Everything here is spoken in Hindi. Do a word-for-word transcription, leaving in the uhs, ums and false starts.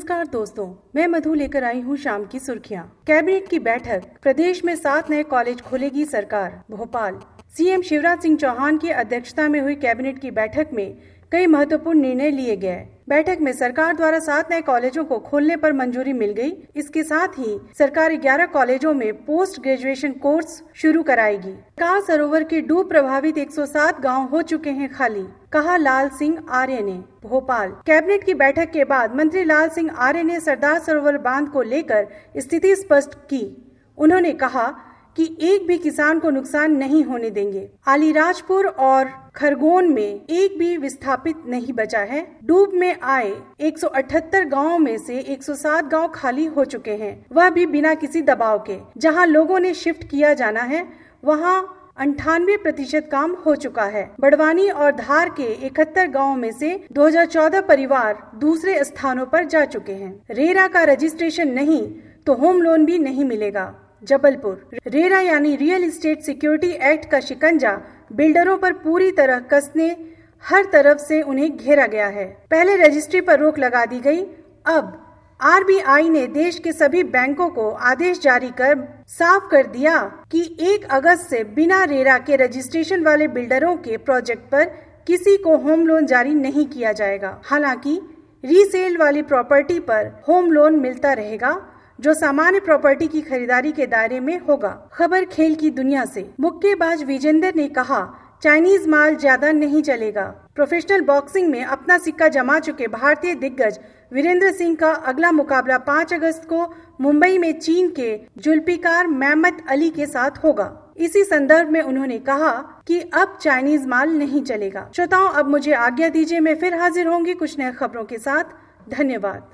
नमस्कार दोस्तों, मैं मधु लेकर आई हूँ शाम की सुर्खियाँ। कैबिनेट की बैठक, प्रदेश में सात नए कॉलेज खोलेगी सरकार। भोपाल, सीएम शिवराज सिंह चौहान की अध्यक्षता में हुई कैबिनेट की बैठक में कई महत्वपूर्ण निर्णय लिए गए। बैठक में सरकार द्वारा सात नए कॉलेजों को खोलने पर मंजूरी मिल गई। इसके साथ ही सरकार ग्यारह कॉलेजों में पोस्ट ग्रेजुएशन कोर्स शुरू कराएगी। सरकार सरोवर के डूब प्रभावित एक सौ सात गांव हो चुके हैं खाली, कहा लाल सिंह आर्य ने। भोपाल, कैबिनेट की बैठक के बाद मंत्री लाल सिंह आर्य ने सरदार सरोवर बांध को लेकर स्थिति स्पष्ट की। उन्होंने कहा कि एक भी किसान को नुकसान नहीं होने देंगे। अलीराजपुर और खरगोन में एक भी विस्थापित नहीं बचा है। डूब में आए एक सौ अठहत्तर गाँव में से एक सौ सात गाँव खाली हो चुके हैं, वह भी बिना किसी दबाव के। जहां लोगों ने शिफ्ट किया जाना है, वहां अंठानवे प्रतिशत काम हो चुका है। बड़वानी और धार के इकहत्तर गाँव में से दो हज़ार चौदह परिवार दूसरे स्थानों पर जा चुके हैं। रेरा का रजिस्ट्रेशन नहीं तो होम लोन भी नहीं मिलेगा। जबलपुर, रेरा यानी रियल एस्टेट सिक्योरिटी एक्ट का शिकंजा बिल्डरों पर पूरी तरह कसने हर तरफ से उन्हें घेरा गया है। पहले रजिस्ट्री पर रोक लगा दी गई, अब आरबीआई ने देश के सभी बैंकों को आदेश जारी कर साफ कर दिया कि एक अगस्त से बिना रेरा के रजिस्ट्रेशन वाले बिल्डरों के प्रोजेक्ट पर किसी को होम लोन जारी नहीं किया जाएगा। हालांकि रीसेल वाली प्रॉपर्टी पर होम लोन मिलता रहेगा, जो सामान्य प्रॉपर्टी की खरीदारी के दायरे में होगा। खबर खेल की दुनिया से, मुक्केबाज विजेंदर ने कहा चाइनीज माल ज्यादा नहीं चलेगा। प्रोफेशनल बॉक्सिंग में अपना सिक्का जमा चुके भारतीय दिग्गज वीरेंद्र सिंह का अगला मुकाबला पाँच अगस्त को मुंबई में चीन के जुल्फिकार मेहमद अली के साथ होगा। इसी संदर्भ में उन्होंने कहा कि अब चाइनीज माल नहीं चलेगा। श्रोताओं, अब मुझे आज्ञा दीजिए, मैं फिर हाजिर होंगी कुछ नए खबरों के साथ। धन्यवाद।